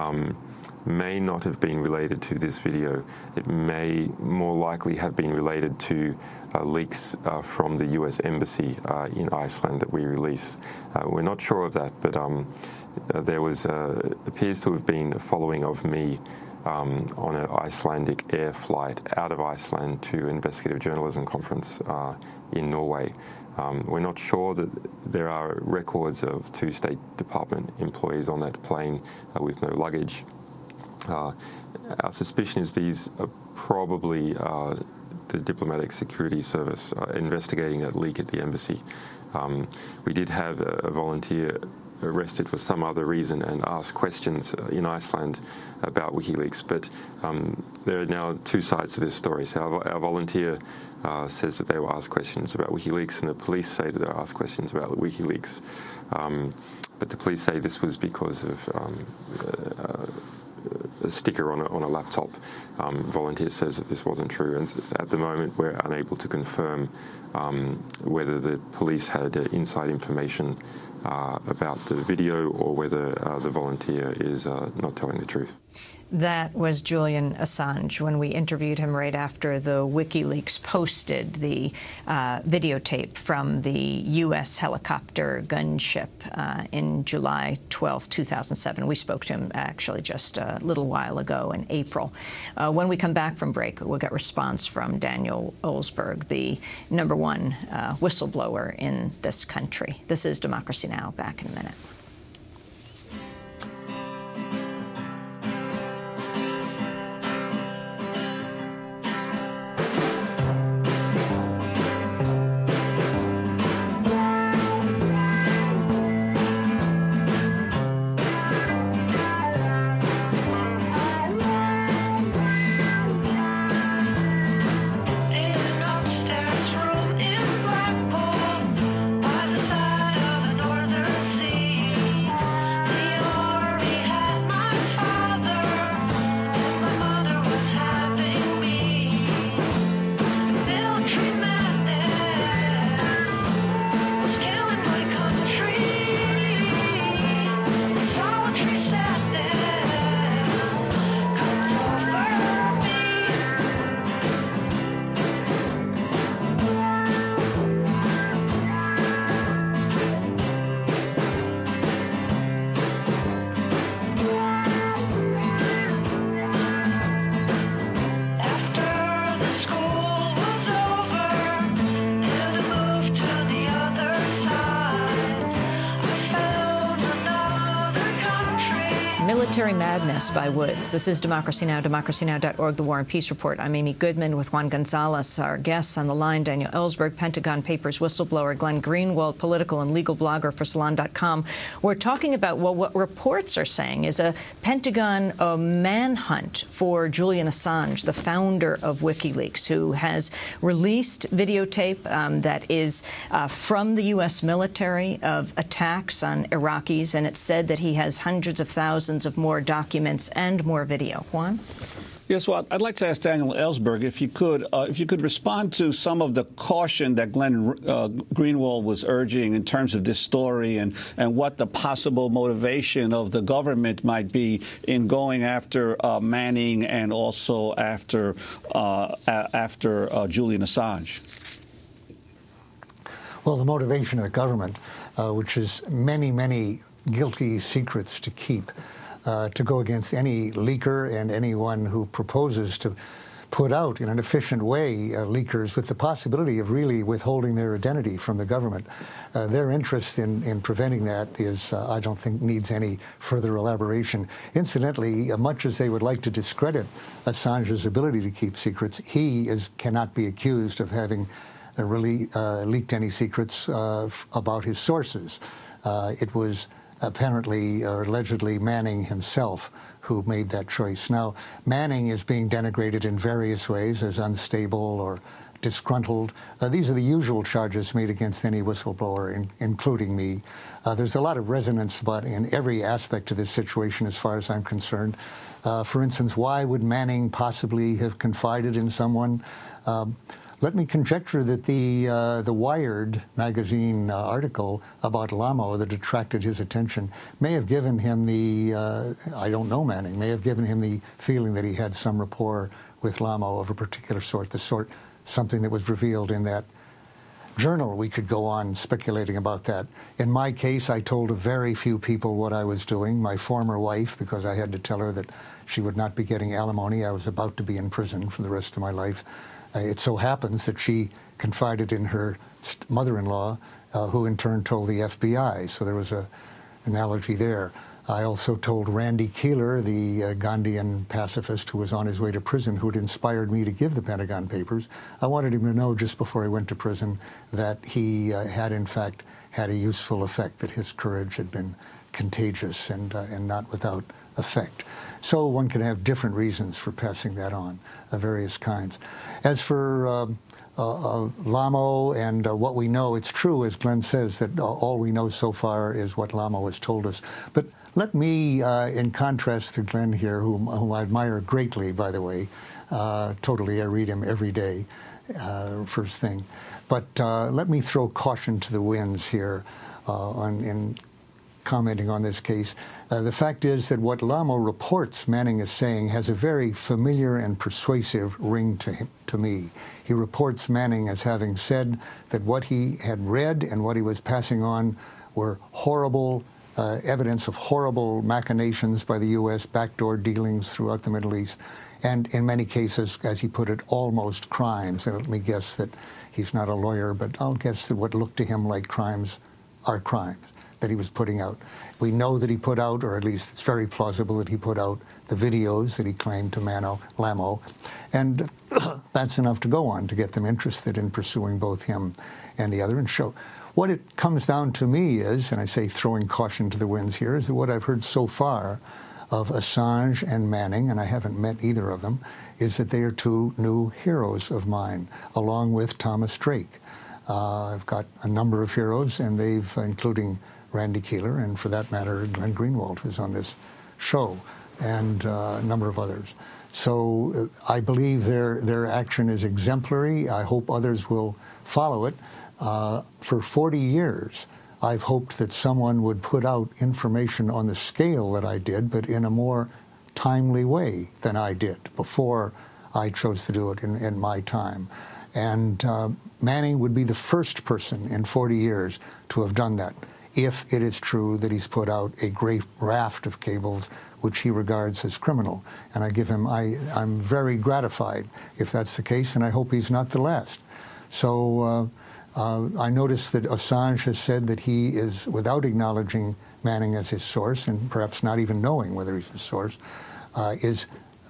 may not have been related to this video. It may more likely have been related to leaks from the US Embassy in Iceland that we released. We're not sure of that, but there appears to have been a following of me on an Icelandic air flight out of Iceland to Investigative Journalism Conference in Norway. We're not sure that there are records of 2 State Department employees on that plane with no luggage. Our suspicion is these are probably the Diplomatic Security Service investigating that leak at the embassy. We did have a volunteer arrested for some other reason and asked questions in Iceland about WikiLeaks, but there are now 2 sides to this story. So our volunteer says that they were asked questions about WikiLeaks, and the police say that they were asked questions about WikiLeaks. But the police say this was because of a sticker on a laptop. Volunteer says that this wasn't true, and at the moment we're unable to confirm whether the police had inside information about the video, or whether the volunteer is not telling the truth. That was Julian Assange when we interviewed him right after the WikiLeaks posted the videotape from the U.S. helicopter gunship in July 12, 2007. We spoke to him actually just a little while ago in April. When we come back from break, we'll get response from Daniel Ellsberg, the #1 whistleblower in this country. This is Democracy Now! Back in a minute. By the side of the Northern Sea. Military Madness by Woods. This is Democracy Now!, democracynow.org, The War and Peace Report. I'm Amy Goodman with Juan Gonzalez. Our guests on the line, Daniel Ellsberg, Pentagon Papers whistleblower, Glenn Greenwald, political and legal blogger for Salon.com. We're talking about, well, what reports are saying is a Pentagon manhunt for Julian Assange, the founder of WikiLeaks, who has released videotape that is from the U.S. military of attacks on Iraqis, and it's said that he has hundreds of thousands of more documents and more video. Juan? Yes, well, I'd like to ask Daniel Ellsberg if you could respond to some of the caution that Glenn Greenwald was urging in terms of this story and what the possible motivation of the government might be in going after Manning and also after Julian Assange. Well, the motivation of the government, which is many, many guilty secrets to keep, to go against any leaker and anyone who proposes to put out in an efficient way leakers with the possibility of really withholding their identity from the government. Their interest in preventing that is, I don't think, needs any further elaboration. Incidentally, much as they would like to discredit Assange's ability to keep secrets, he cannot be accused of having really leaked any secrets about his sources. It was apparently or allegedly Manning himself who made that choice. Now, Manning is being denigrated in various ways as unstable or disgruntled. These are the usual charges made against any whistleblower, including me. There's a lot of resonance in every aspect of this situation as far as I'm concerned. For instance, why would Manning possibly have confided in someone? Let me conjecture that the Wired magazine article about Lamo that attracted his attention may have given him I don't know Manning, may have given him the feeling that he had some rapport with Lamo of a particular sort, something that was revealed in that journal. We could go on speculating about that. In my case, I told very few people what I was doing. My former wife, because I had to tell her that she would not be getting alimony. I was about to be in prison for the rest of my life. It so happens that she confided in her mother-in-law, who in turn told the FBI. So there was an analogy there. I also told Randy Keeler, the Gandhian pacifist who was on his way to prison, who had inspired me to give the Pentagon Papers. I wanted him to know just before he went to prison that he had, in fact, had a useful effect, that his courage had been contagious and not without effect. So one can have different reasons for passing that on, various kinds. As for Lamo and what we know, it's true, as Glenn says, that all we know so far is what Lamo has told us. But let me, in contrast to Glenn here, whom I admire greatly, by the way, totally, I read him every day, first thing. But let me throw caution to the winds here in commenting on this case. The fact is that what Lamo reports Manning is saying has a very familiar and persuasive ring to me. He reports Manning as having said that what he had read and what he was passing on were horrible evidence of horrible machinations by the U.S., backdoor dealings throughout the Middle East, and in many cases, as he put it, almost crimes. And let me guess that he's not a lawyer, but I'll guess that what looked to him like crimes are crimes that he was putting out. We know that he put out, or at least it's very plausible that he put out, the videos that he claimed to Lamo, and that's enough to go on to get them interested in pursuing both him and the other. And show what it comes down to me is, and I say throwing caution to the winds here, is that what I've heard so far of Assange and Manning, and I haven't met either of them, is that they are two new heroes of mine, along with Thomas Drake. I've got a number of heroes, and they've, including Randy Keeler, and for that matter, Glenn Greenwald, who's on this show, and a number of others. So I believe their action is exemplary. I hope others will follow it. For 40 years, I've hoped that someone would put out information on the scale that I did, but in a more timely way than I did before I chose to do it in my time. And Manning would be the first person in 40 years to have done that, if it is true that he's put out a great raft of cables which he regards as criminal. And I'm very gratified if that's the case, and I hope he's not the last. So I noticed that Assange has said that he is, without acknowledging Manning as his source, and perhaps not even knowing whether he's his source, is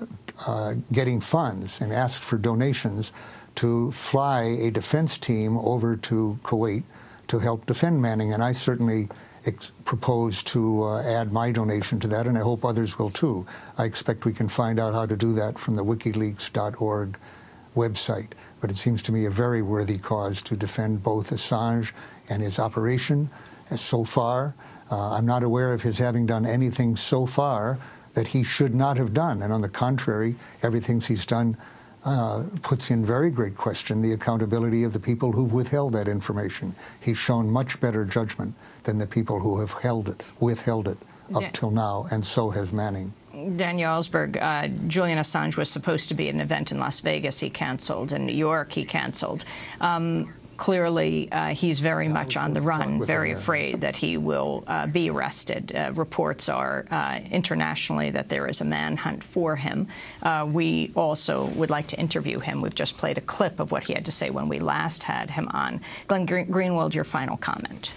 getting funds and asked for donations to fly a defense team over to Kuwait to help defend Manning. And I certainly propose to add my donation to that, and I hope others will too. I expect we can find out how to do that from the WikiLeaks.org website. But it seems to me a very worthy cause to defend both Assange and his operation. So far, I'm not aware of his having done anything so far that he should not have done. And on the contrary, everything he's done puts in very great question the accountability of the people who've withheld that information. He's shown much better judgment than the people who have withheld it up till now, and so has Manning. Daniel Ellsberg, Julian Assange was supposed to be at an event in Las Vegas. He canceled. In New York, he canceled. Clearly, he's very much on the run, very afraid that he will be arrested. Reports are internationally that there is a manhunt for him. We also would like to interview him. We've just played a clip of what he had to say when we last had him on. Glenn Greenwald, your final comment.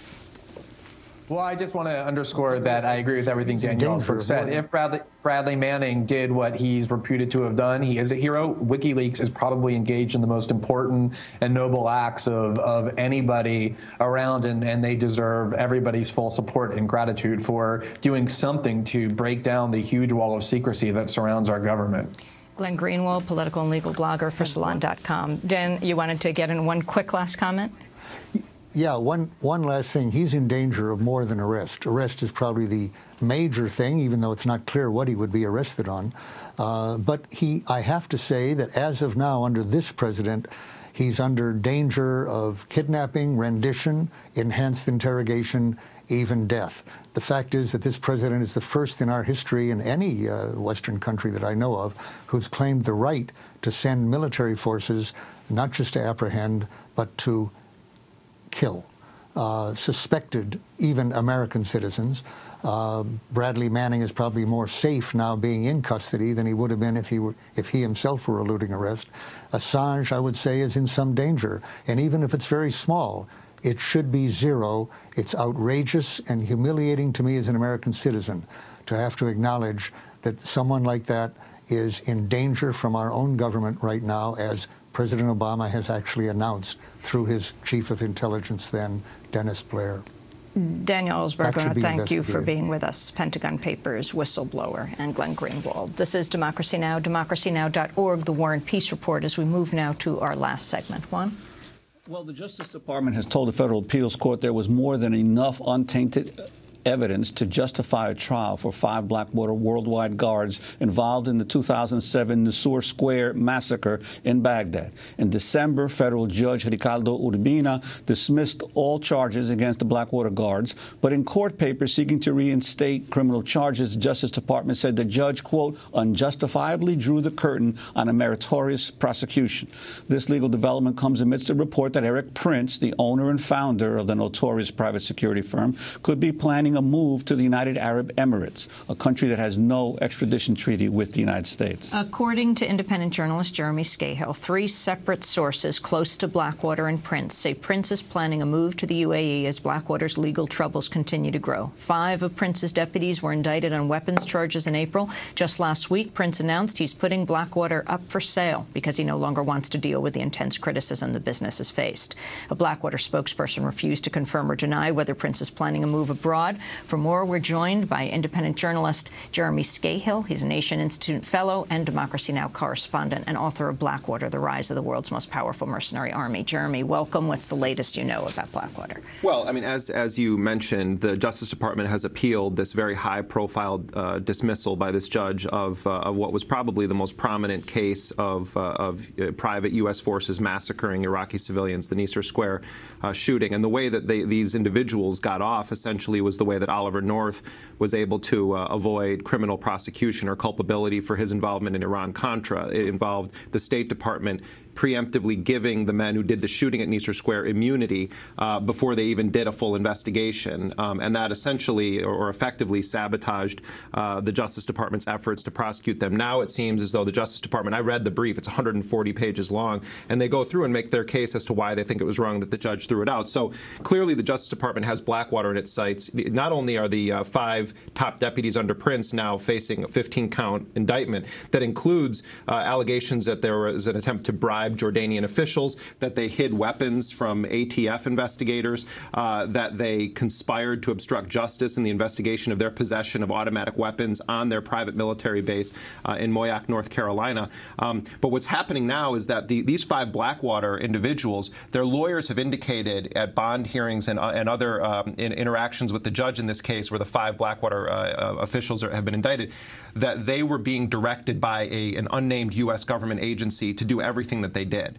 Well, I just want to underscore that I agree with everything Daniel Ellsberg said. If Bradley Manning did what he's reputed to have done, he is a hero. WikiLeaks is probably engaged in the most important and noble acts of anybody around, and they deserve everybody's full support and gratitude for doing something to break down the huge wall of secrecy that surrounds our government. Glenn Greenwald, political and legal blogger for Salon.com. Dan, you wanted to get in one quick last comment? Yeah, one last thing. He's in danger of more than arrest. Arrest is probably the major thing, even though it's not clear what he would be arrested on. But I have to say that as of now, under this president, he's under danger of kidnapping, rendition, enhanced interrogation, even death. The fact is that this president is the first in our history in any Western country that I know of who's claimed the right to send military forces, not just to apprehend, but to kill suspected, even American citizens. Bradley Manning is probably more safe now being in custody than he would have been if he himself were eluding arrest. Assange, I would say, is in some danger, and even if it's very small, it should be zero. It's outrageous and humiliating to me as an American citizen to have to acknowledge that someone like that is in danger from our own government right now, as President Obama has actually announced through his chief of intelligence then, Dennis Blair. Daniel Ellsberg, I want to thank you for being with us. Pentagon Papers whistleblower, and Glenn Greenwald. This is Democracy Now!, democracynow.org, The War and Peace Report, as we move now to our last segment. Juan? Well, the Justice Department has told the Federal Appeals Court there was more than enough untainted evidence to justify a trial for 5 Blackwater Worldwide Guards involved in the 2007 Nisour Square massacre in Baghdad. In December, federal judge Ricardo Urbina dismissed all charges against the Blackwater Guards, but in court papers seeking to reinstate criminal charges, the Justice Department said the judge, quote, unjustifiably drew the curtain on a meritorious prosecution. This legal development comes amidst a report that Eric Prince, the owner and founder of the notorious private security firm, could be planning a move to the United Arab Emirates, a country that has no extradition treaty with the United States. According to independent journalist Jeremy Scahill, 3 separate sources close to Blackwater and Prince say Prince is planning a move to the UAE as Blackwater's legal troubles continue to grow. 5 of Prince's deputies were indicted on weapons charges in April. Just last week, Prince announced he's putting Blackwater up for sale because he no longer wants to deal with the intense criticism the business has faced. A Blackwater spokesperson refused to confirm or deny whether Prince is planning a move abroad. For more, we're joined by independent journalist Jeremy Scahill. He's a Nation Institute Fellow and Democracy Now! Correspondent and author of Blackwater, The Rise of the World's Most Powerful Mercenary Army. Jeremy, welcome. What's the latest you know about Blackwater? Well, I mean, as you mentioned, the Justice Department has appealed this very high-profile dismissal by this judge of what was probably the most prominent case of private U.S. forces massacring Iraqi civilians, the Nisour Square shooting. And the way that these individuals got off essentially was the way that Oliver North was able to avoid criminal prosecution or culpability for his involvement in Iran-Contra. It involved the State Department preemptively giving the men who did the shooting at Nicer Square immunity before they even did a full investigation. And that essentially or effectively sabotaged the Justice Department's efforts to prosecute them. Now it seems as though the Justice Department, I read the brief, it's 140 pages long, and they go through and make their case as to why they think it was wrong that the judge threw it out. So clearly the Justice Department has Blackwater in its sights. Not only are the 5 top deputies under Prince now facing a 15-count indictment that includes allegations that there was an attempt to bribe Jordanian officials, that they hid weapons from ATF investigators, that they conspired to obstruct justice in the investigation of their possession of automatic weapons on their private military base in Moyock, North Carolina. But what's happening now is that these 5 Blackwater individuals, their lawyers have indicated at bond hearings and other interactions with the judge in this case, where the 5 Blackwater officials have been indicted, that they were being directed by an unnamed U.S. government agency to do everything that they did.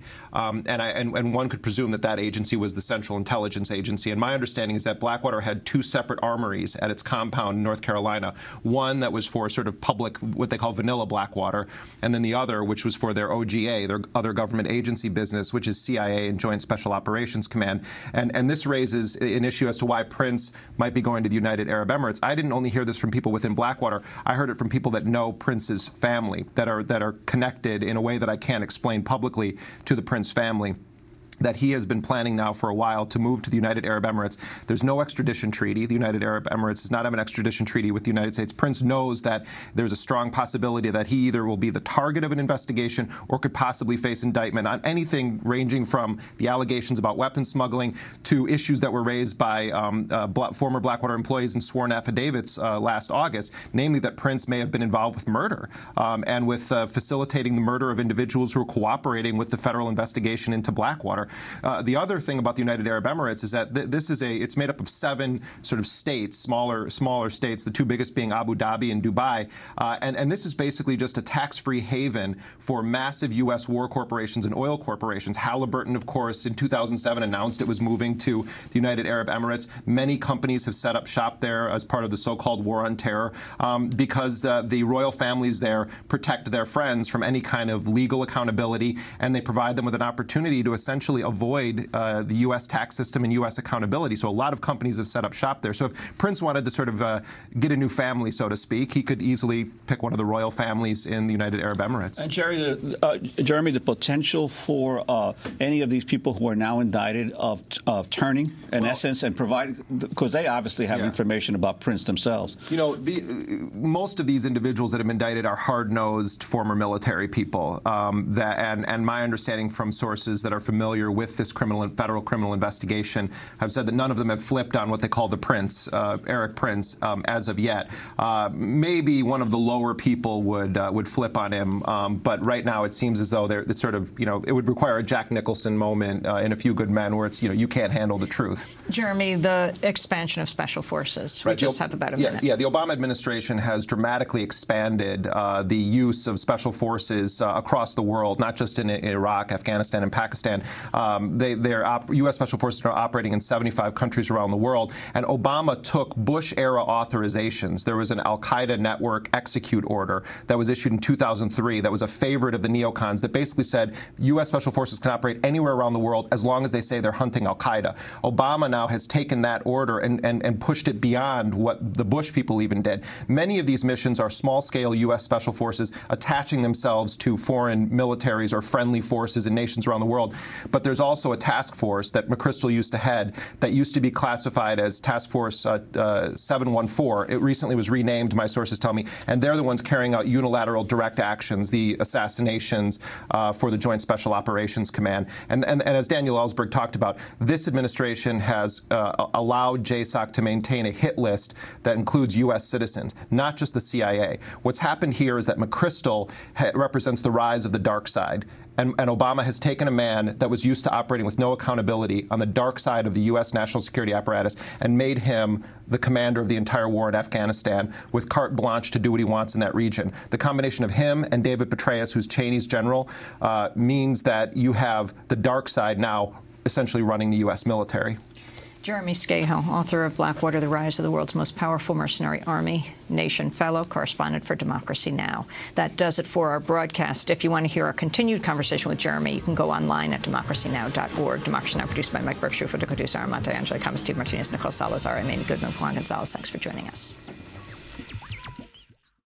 And one could presume that that agency was the Central Intelligence Agency. And my understanding is that Blackwater had 2 separate armories at its compound in North Carolina. One that was for sort of public, what they call vanilla Blackwater, and then the other, which was for their OGA, their other government agency business, which is CIA and Joint Special Operations Command. And this raises an issue as to why Prince might be going to the United Arab Emirates. I didn't only hear this from people within Blackwater. I heard it from people that know Prince's family, that are connected in a way that I can't explain publicly to the Prince family, that he has been planning now for a while to move to the United Arab Emirates. There's no extradition treaty. The United Arab Emirates does not have an extradition treaty with the United States. Prince knows that there's a strong possibility that he either will be the target of an investigation or could possibly face indictment on anything ranging from the allegations about weapons smuggling to issues that were raised by former Blackwater employees in sworn affidavits last August, namely that Prince may have been involved with murder and with facilitating the murder of individuals who are cooperating with the federal investigation into Blackwater. The other thing about the United Arab Emirates is that it's made up of 7 sort of states, smaller states, the 2 biggest being Abu Dhabi and Dubai. And this is basically just a tax-free haven for massive U.S. war corporations and oil corporations. Halliburton, of course, in 2007 announced it was moving to the United Arab Emirates. Many companies have set up shop there as part of the so-called war on terror because the royal families there protect their friends from any kind of legal accountability, and they provide them with an opportunity to essentially avoid the U.S. tax system and U.S. accountability. So a lot of companies have set up shop there. So if Prince wanted to sort of get a new family, so to speak, he could easily pick one of the royal families in the United Arab Emirates. And Jeremy, the potential for any of these people who are now indicted of turning, in essence, and providing, because they obviously have information about Prince themselves. You know, most of these individuals that have been indicted are hard-nosed former military people. And my understanding from sources that are familiar with this federal criminal investigation have said that none of them have flipped on what they call the Prince, Erik Prince, as of yet. Maybe one of the lower people would flip on him, but right now it seems as though it's sort of, it would require a Jack Nicholson moment in A Few Good Men where it's, you can't handle the truth. Jeremy, the expansion of special forces. We just have about a minute. Yeah, the Obama administration has dramatically expanded the use of special forces across the world, not just in Iraq, Afghanistan, and Pakistan. U.S. Special Forces are operating in 75 countries around the world, and Obama took Bush-era authorizations. There was an al-Qaeda network execute order that was issued in 2003 that was a favorite of the neocons that basically said U.S. Special Forces can operate anywhere around the world as long as they say they're hunting al-Qaeda. Obama now has taken that order and pushed it beyond what the Bush people even did. Many of these missions are small-scale U.S. Special Forces attaching themselves to foreign militaries or friendly forces in nations around the world. But there's also a task force that McChrystal used to head that used to be classified as Task Force 714. It recently was renamed, my sources tell me, and they're the ones carrying out unilateral direct actions, the assassinations for the Joint Special Operations Command. And as Daniel Ellsberg talked about, this administration has allowed JSOC to maintain a hit list that includes U.S. citizens, not just the CIA. What's happened here is that McChrystal represents the rise of the dark side. And Obama has taken a man that was used to operating with no accountability on the dark side of the U.S. national security apparatus and made him the commander of the entire war in Afghanistan with carte blanche to do what he wants in that region. The combination of him and David Petraeus, who's Cheney's general, means that you have the dark side now essentially running the U.S. military. Jeremy Scahill, author of Blackwater, The Rise of the World's Most Powerful Mercenary Army, Nation Fellow, correspondent for Democracy Now! That does it for our broadcast. If you want to hear our continued conversation with Jeremy, you can go online at democracynow.org. Democracy Now! Produced by Mike Berkshire, for the producer Armando Angela, Steve Martinez, Nicole Salazar, and Amy Goodman, Juan Gonzalez. Thanks for joining us.